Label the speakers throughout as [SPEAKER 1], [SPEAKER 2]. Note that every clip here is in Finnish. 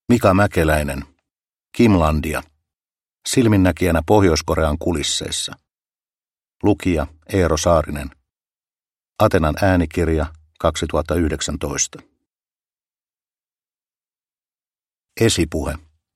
[SPEAKER 1] Mika Mäkeläinen, Kimlandia, silminnäkijänä Pohjois-Korean kulisseissa. Lukija Eero Saarinen. Atenan äänikirja 2019. Esipuhe.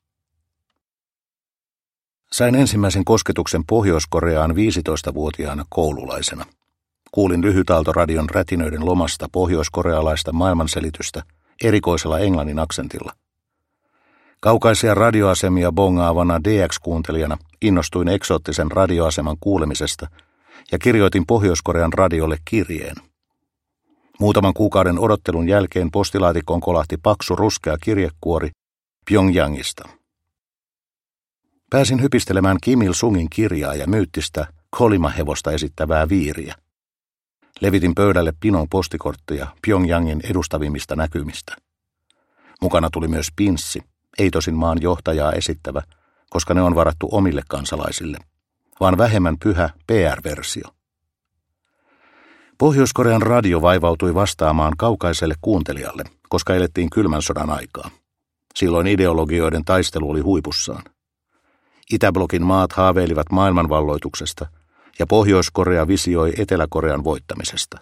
[SPEAKER 1] Sain ensimmäisen kosketuksen Pohjois-Koreaan 15-vuotiaana koululaisena. Kuulin lyhytaaltoradion rätinöiden lomasta pohjois-korealaista maailmanselitystä erikoisella englannin aksentilla. Kaukaisia radioasemia bongaavana DX-kuuntelijana innostuin eksoottisen radioaseman kuulemisesta ja kirjoitin Pohjois-Korean radiolle kirjeen. Muutaman kuukauden odottelun jälkeen postilaatikkoon kolahti paksu ruskea kirjekuori Pyongyangista. Pääsin hypistelemään Kim Il-sungin kirjaa ja myyttistä Kolima-hevosta esittävää viiriä. Levitin pöydälle pinon postikortteja Pyongyangin edustavimmista näkymistä. Mukana tuli myös pinssi, ei tosin maan johtajaa esittävä, koska ne on varattu omille kansalaisille, vaan vähemmän pyhä PR-versio. Pohjois-Korean radio vaivautui vastaamaan kaukaiselle kuuntelijalle, koska elettiin kylmän sodan aikaa. Silloin ideologioiden taistelu oli huipussaan. Itäblokin maat haaveilivat maailmanvalloituksesta ja Pohjois-Korea visioi Etelä-Korean voittamisesta.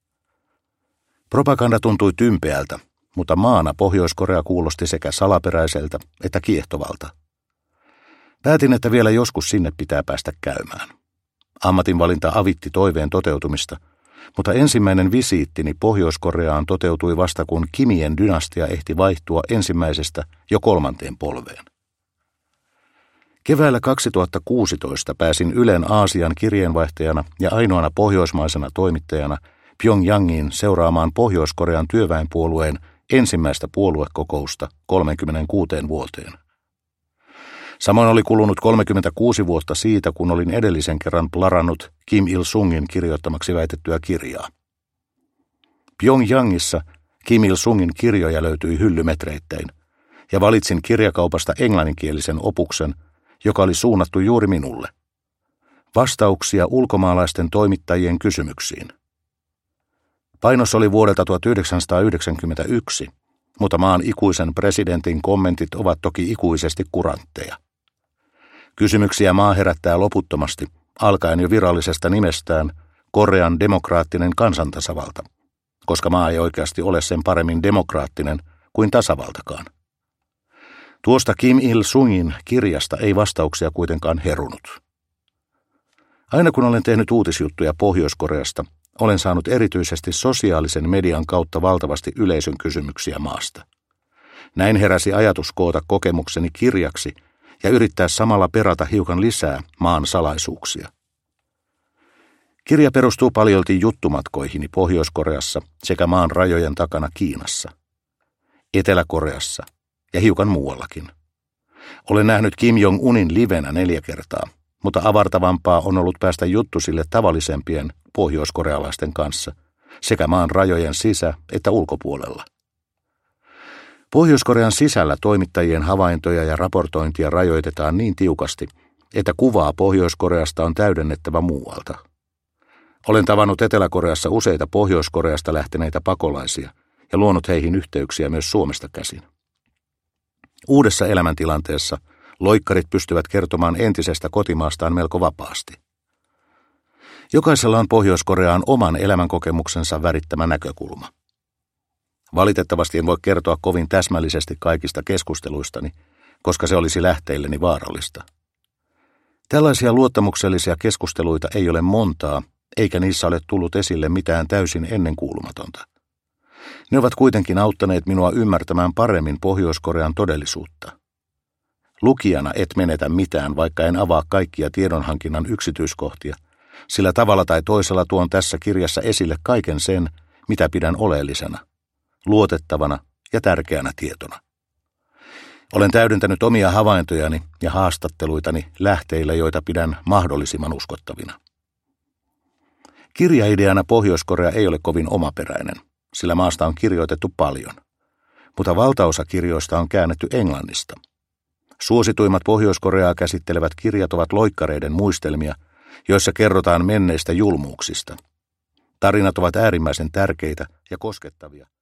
[SPEAKER 1] Propaganda tuntui tympeältä, mutta maana Pohjois-Korea kuulosti sekä salaperäiseltä että kiehtovalta. Päätin, että vielä joskus sinne pitää päästä käymään. Ammatinvalinta avitti toiveen toteutumista, mutta ensimmäinen visiittini Pohjois-Koreaan toteutui vasta kun Kimien dynastia ehti vaihtua ensimmäisestä jo 3. polveen. Keväällä 2016 pääsin Ylen Aasian kirjeenvaihtajana ja ainoana pohjoismaisena toimittajana Pyongyangiin seuraamaan Pohjois-Korean työväenpuolueen ensimmäistä puoluekokousta 36 vuoteen. Samoin oli kulunut 36 vuotta siitä, kun olin edellisen kerran plarannut Kim Il-sungin kirjoittamaksi väitettyä kirjaa. Pyongyangissa Kim Il-sungin kirjoja löytyi hyllymetreittäin, ja valitsin kirjakaupasta englanninkielisen opuksen, joka oli suunnattu juuri minulle. Vastauksia ulkomaalaisten toimittajien kysymyksiin. Painos oli vuodelta 1991, mutta maan ikuisen presidentin kommentit ovat toki ikuisesti kurantteja. Kysymyksiä maa herättää loputtomasti, alkaen jo virallisesta nimestään Korean demokraattinen kansantasavalta, koska maa ei oikeasti ole sen paremmin demokraattinen kuin tasavaltakaan. Tuosta Kim Il-sungin kirjasta ei vastauksia kuitenkaan herunut. Aina kun olen tehnyt uutisjuttuja Pohjois-Koreasta, olen saanut erityisesti sosiaalisen median kautta valtavasti yleisön kysymyksiä maasta. Näin heräsi ajatus koota kokemukseni kirjaksi ja yrittää samalla perata hiukan lisää maan salaisuuksia. Kirja perustuu paljolti juttumatkoihini Pohjois-Koreassa sekä maan rajojen takana Kiinassa, Etelä-Koreassa ja hiukan muuallakin. Olen nähnyt Kim Jong-unin livenä 4 kertaa, mutta avartavampaa on ollut päästä juttusille tavallisempien pohjoiskorealaisten kanssa sekä maan rajojen sisä- että ulkopuolella. Pohjois-Korean sisällä toimittajien havaintoja ja raportointia rajoitetaan niin tiukasti, että kuvaa Pohjois-Koreasta on täydennettävä muualta. Olen tavannut Etelä-Koreassa useita Pohjois-Koreasta lähteneitä pakolaisia ja luonut heihin yhteyksiä myös Suomesta käsin. Uudessa elämäntilanteessa loikkarit pystyvät kertomaan entisestä kotimaastaan melko vapaasti. Jokaisella on Pohjois-Koreaan oman elämänkokemuksensa värittämä näkökulma. Valitettavasti en voi kertoa kovin täsmällisesti kaikista keskusteluistani, koska se olisi lähteilleni vaarallista. Tällaisia luottamuksellisia keskusteluita ei ole montaa, eikä niissä ole tullut esille mitään täysin ennenkuulumatonta. Ne ovat kuitenkin auttaneet minua ymmärtämään paremmin Pohjois-Korean todellisuutta. Lukijana et menetä mitään, vaikka en avaa kaikkia tiedonhankinnan yksityiskohtia, sillä tavalla tai toisella tuon tässä kirjassa esille kaiken sen, mitä pidän oleellisena, luotettavana ja tärkeänä tietona. Olen täydentänyt omia havaintojani ja haastatteluitani lähteillä, joita pidän mahdollisimman uskottavina. Kirjaideana Pohjois-Korea ei ole kovin omaperäinen, sillä maasta on kirjoitettu paljon, mutta valtaosa kirjoista on käännetty englannista. Suosituimmat Pohjois-Koreaa käsittelevät kirjat ovat loikkareiden muistelmia, joissa kerrotaan menneistä julmuuksista. Tarinat ovat äärimmäisen tärkeitä ja koskettavia.